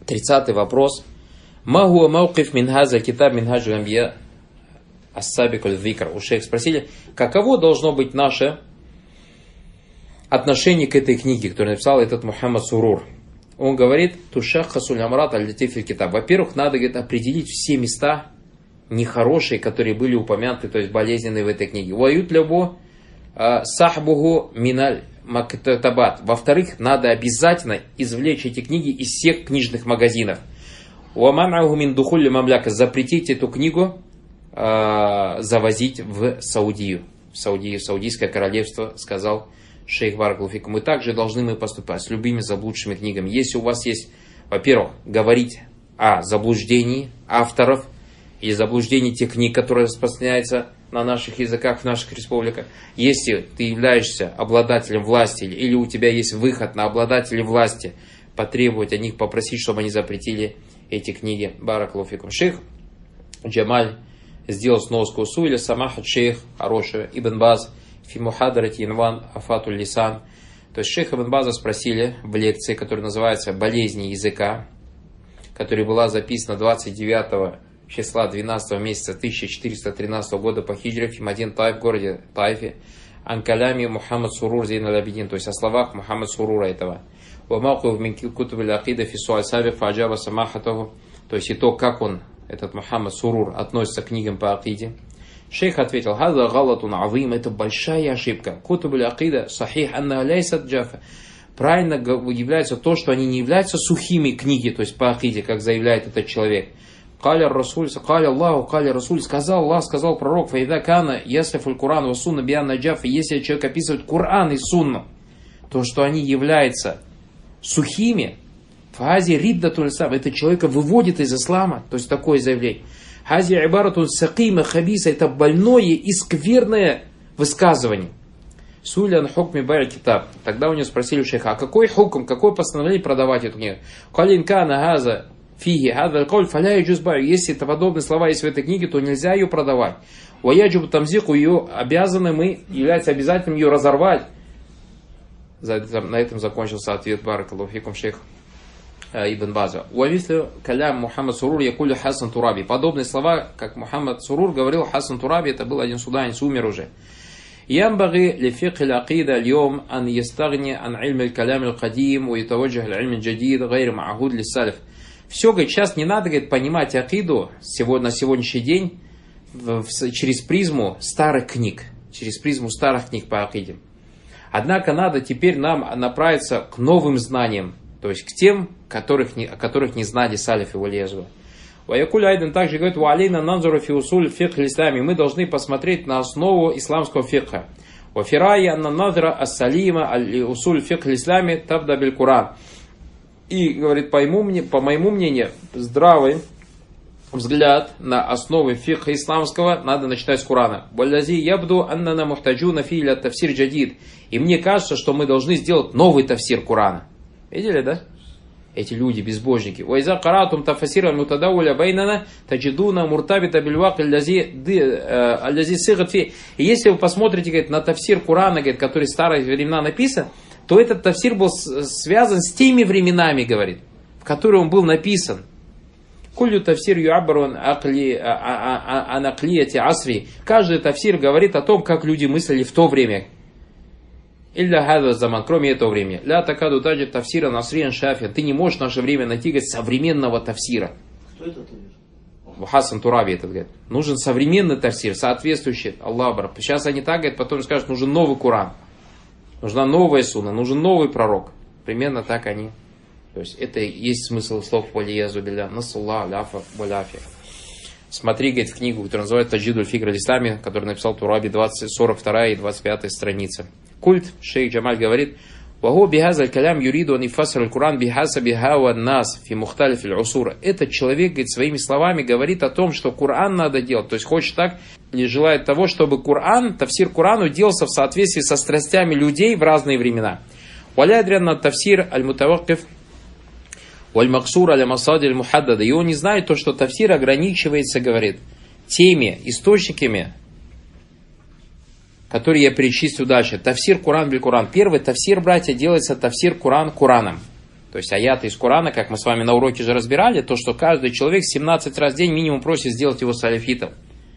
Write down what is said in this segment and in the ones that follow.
30-й вопрос. Ма хуа мауқиф мин хаза китаб минхаджул анбия ас-сабик аль-зикр. У шейх спросили, каково должно быть наше отношение к этой книге, которую написал этот Мухаммад Сурур. Он говорит, тушаххасуль амрат аль-латифиль китаб. Во-первых, надо, говорит, определить все места нехорошие, которые были упомянуты, то есть болезненные в этой книге. Вают лябо сахбуху миналь мактабат. Во-вторых, надо обязательно извлечь эти книги из всех книжных магазинов. Уаманаху мин духулли мамляка. Запретить эту книгу завозить в Саудию. В Саудийское королевство, сказал шейх Баракалуфик. Мы также должны поступать с любыми заблудшими книгами. Если у вас есть, во-первых, говорить о заблуждении авторов или заблуждении тех книг, которые распространяются на наших языках, в наших республиках. Если ты являешься обладателем власти или у тебя есть выход на обладателей власти, потребовать о них, попросить, чтобы они запретили эти книги. Баракалуфикум. Шейх Джамаль сделал сноску усуиля самахат шейх хорошую Ибн Баз фи мухадарати инван афатуль лисан. То есть шейха Ибн База спросили в лекции, которая называется «Болезни языка», которая была записана 29 числа 12 месяца 1413 года по хиджре в Мадин Таиф, в городе Таифе, анкалями Мухаммад Сурур Зейн аль-Абидин, то есть о словах Мухаммад Сурура этого. То есть и то, как он, этот Мухаммад Сурур, относится к книгам по акиде. Шейх ответил, «Хаза галатун азим», это большая ошибка. Кутубуль акида сахих анна лейсат джафа. Правильно является то, что они не являются сухими книги, то есть по акиде, как заявляет этот человек. Каля Расуль, каля Аллаху, каля Расуль, сказал Аллах, сказал пророк, фаида кана, яслифуль Куран ва сунна бианна джафа, если человек описывает Куран и сунну, то, что они являются сухими, фази риддатуль ислам, это человека выводит из ислама, то есть такое заявление. Хази ибаратун сакима хабиса, это больное и скверное высказывание. Сулян хукми байр китаб. Тогда у него спросили у шейха, а какой хукм, какое постановление продавать эту книгу? Калин кана хаза фиги хаза коль фаля яджуз байр. Если это подобные слова есть в этой книге, то нельзя ее продавать. Ваяджуб тамзику, ее обязаны мы, является обязательным ее разорвать. На этом закончился ответ Баракаллаху фикум шейх Ибн База. Уавислю калям Мухаммад Сурур якулю Хасан Тураби. Подобные слова, как Мухаммад Сурур говорил Хасан Тураби, это был один суданец, умер уже. ينبغي لفقه العقيدة اليوم أن يستغني عن علم الكلام القديم ويتوجه للعلم الجديد غير معهود للسلف. Все, говорит, сейчас не надо, говорит, понимать акиду на сегодняшний день через призму старых книг, по акиде. Однако надо теперь нам направиться к новым знаниям, то есть к тем, которых не знали салифы валиязу. Ваякуль Айден также говорит, ваалейна нанзуру фи усуль фикх ислами. Мы должны посмотреть на основу исламского фикха. Вафирая анна назра ас-салима усуль фикх ислами табда биль Куран. И говорит, по моему мнению, здравый взгляд на основы фикха исламского надо начинать с Курана. Валлази ябду аннана мухтаджуна фи ля тафсир джадид. И мне кажется, что мы должны сделать новый тафсир Курана. Видели, да? Эти люди, безбожники. وَإِذَا قَرَأْتُمْ تَفَسِيرًا مُتَدَوِّلَ بَيْنَنَا تَجِدُونَ مُرْتَبِطَ بِالْوَاقِ الَّذِي صِغَتْ فِيهِ. И если вы посмотрите, говорит, на тафсир Курана, говорит, который в старые времена написан, то этот тафсир был связан с теми временами, говорит, в которые он был написан. Кулю тафсир юаббарун анаклияти асри. Каждый тафсир говорит о том, как люди мыслили в то время. Илля хаза заман, кроме этого времени. Ля такаду таджи тафсира насриан шафия. Ты не можешь в наше время найти, говорит, современного тафсира. Кто это говорит? Хасан Тураби этот говорит. Нужен современный тафсир, соответствующий Аллаху. Сейчас они так говорят, потом скажут, нужен новый Куран. Нужна новая сунна, нужен новый пророк. Примерно так они. То есть это и есть смысл слов валиязу билля. Насулла ляфа валяфи. Смотри, говорит, в книгу, которая называется Таджидуль фикр аль-Ислами, которую написал Тураби, 42 и 25 страница. Культ, шейх Джамаль говорит, «Ваху бихазаль калям юриду ани фаср аль-Куран бихаса бихава нас фи мухталиф аль-усура». Этот человек, говорит, своими словами говорит о том, что Куран надо делать. То есть хочет так, или желает того, чтобы Куран, тафсир Курану делался в соответствии со страстями людей в разные времена. «Валя адрянна тафсир аль-мутаваккиф валь-максур аля-масади аль-мухаддада». И он не знает то, что тафсир ограничивается, говорит, теми источниками, которые я перечислю дальше. Тафсир Куран биль Куран. Первый тафсир, братья, делается тафсир Куран Кураном. То есть аяты из Корана, как мы с вами на уроке же разбирали, то, что каждый человек 17 раз в день минимум просит сделать его салафитом.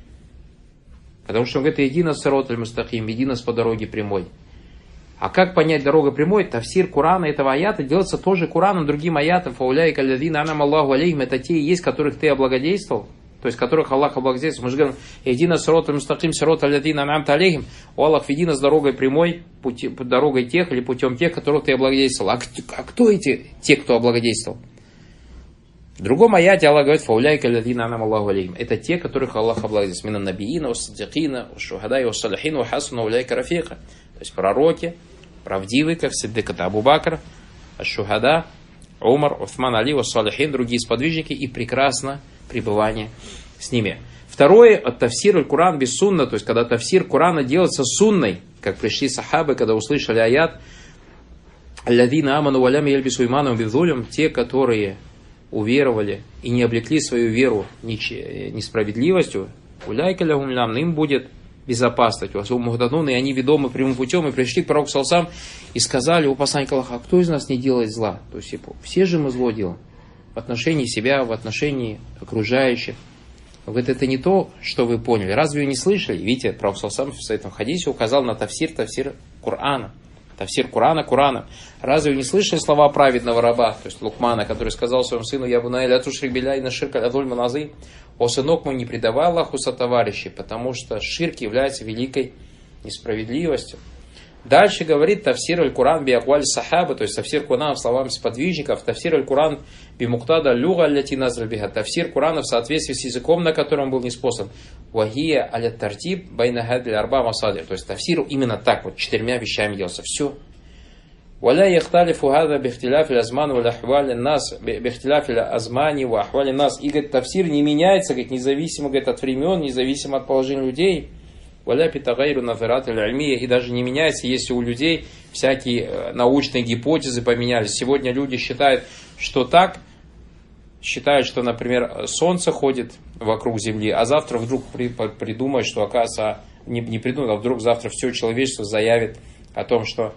Потому что он говорит, иди нас сирот аль-мустаким, иди нас по дороге прямой. А как понять дорога прямой? Тафсир Корана этого аята делается тоже Кораном, другим аятом. Фауляйка аллазина ан'ама Аллаху алейхим, это те и есть, которых ты облагодетельствовал. То есть которых Аллах облагодетельствовал. Мы же говорим, иди нас сирот аль-мустаким, сирот аллазина ан'амта алейхим. О Аллах, веди нас дорогой прямой, дорогой тех или путем тех, которых ты облагодетельствовал. А кто эти те, кто облагодетельствовал? В другом аяте Аллах говорит, фауляйка аллазина ан'ама Аллаху алейхим. Это те, которых Аллах облагодетельствовал. Минан набиина, ус-саддикина, ус-шухадай, ус-салихин, ус-хасуна, уляйка рафиqa. То есть пророки, правдивые, как Сиддик, это Абу Бакр, Аш-Шухада, Умар, Уthман, Али, Ус-Салихин, другие сподвижники, и прекрасно пребывание с ними. Второе, от тафсир аль-Куран без сунна, то есть когда тафсир Курана делается сунной, как пришли сахабы, когда услышали аят, аллазина аману валям яльбису иману бидзулям, те, которые уверовали и не облекли свою веру несправедливостью, уляйка лягум лям, им будет безопасность, и они ведомы прямым путем, и пришли к пророку саллаллаху и сказали у посланника Аллаха, а кто из нас не делает зла? То есть все же мы зло делаем в отношении себя, в отношении окружающих. Он говорит, это не то, что вы поняли. Разве вы не слышали? Видите, пророк саллаллаху в этом хадисе указал на тафсир Корана. Тафсир Корана. Разве вы не слышали слова праведного раба, то есть Лукмана, который сказал своему сыну, я бунай ля тушрик билляхи инна ширка ля зульмун азим. О, сынок мой, не предавай Аллаху сотоварищей, потому что ширк является великой несправедливостью. Дальше говорит тафсир аль-Куран би акваль сахаба, то есть тафсир Курана словами сподвижников, тафсир аль-Куран би муктада люга алляти назр биха, тафсир Курана в соответствии с языком, на котором был ниспослан. Вахия аля тартиб байна хадли арба масадир, то есть тафсир именно так вот, 4 вещами делался. Все. ولا يختلف هذا باختلاف الأزمان والأحوال الناس باختلاف الأزمان وأحوال الناس. И говорит, тафсир не меняется, говорит, независимо, говорит, от времен, независимо от положения людей. ولا بتغير النظرات العلمية. И даже не меняется, если у людей всякие научные гипотезы поменялись. Сегодня люди считают, что так, считают, что, например, Солнце ходит вокруг Земли, а завтра вдруг придумают, что, оказывается, не придумают, а вдруг завтра все человечество заявит о том, что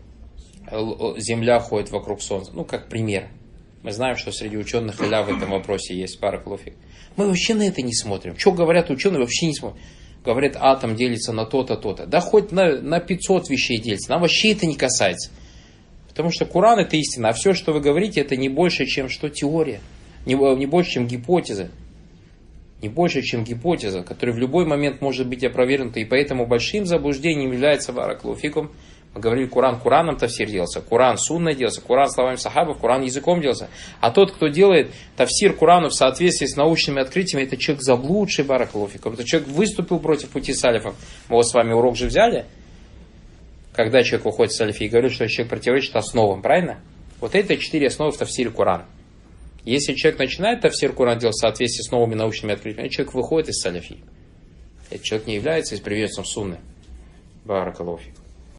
Земля ходит вокруг Солнца. Ну, как пример. Мы знаем, что среди ученых халя в этом вопросе есть пара клофик. Мы вообще на это не смотрим. Что говорят ученые, вообще не смотрим. Говорят, атом делится на то-то, то-то. Да хоть на 500 вещей делится. Нам вообще это не касается. Потому что Коран это истина. А все, что вы говорите, это не больше, чем что теория. Не больше, чем гипотеза. Не больше, чем гипотеза, которая в любой момент может быть опровергнута. И поэтому большим заблуждением является бараклауфикум. Мы говорили, Коран Кораном тафсир делался, Коран сунной делался, Коран словами сахабов, Коран языком делался. А тот, кто делает тафсир Корану в соответствии с научными открытиями, это человек заблудший, бараклауфикум. Это человек выступил против пути салифов. Мы вот с вами урок же взяли, когда человек выходит с салифи и говорит, что человек противоречит основам, правильно? Вот это 4 основы в тафсире Корана. Если человек начинает тафсир Корана делать в соответствии с новыми научными открытиями, человек выходит из салифи. Этот человек не является приверженцем сунны. Баракаллаху фик.